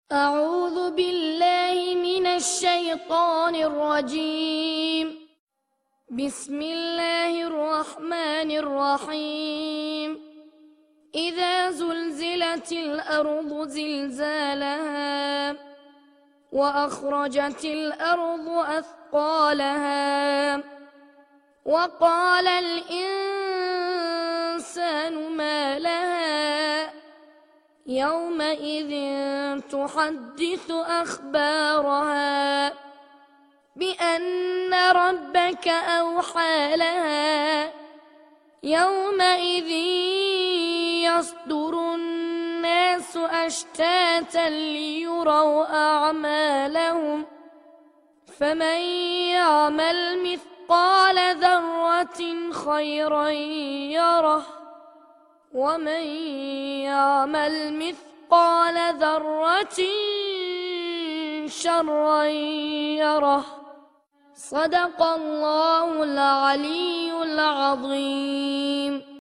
أعوذ بالله من الشيطان الرجيم. بسم الله الرحمن الرحيم. إذا زلزلت الأرض زلزالها وأخرجت الأرض أثقالها وقال الإنسان ما لها يومئذ تحدث أخبارها بأن ربك أوحى لها يومئذ يصدر الناس أشتاتا ليروا أعمالهم فمن يعمل مثقال ذرة خيرا يره ومن يعمل مثقال ذرة شرا يره. صدق الله العلي العظيم.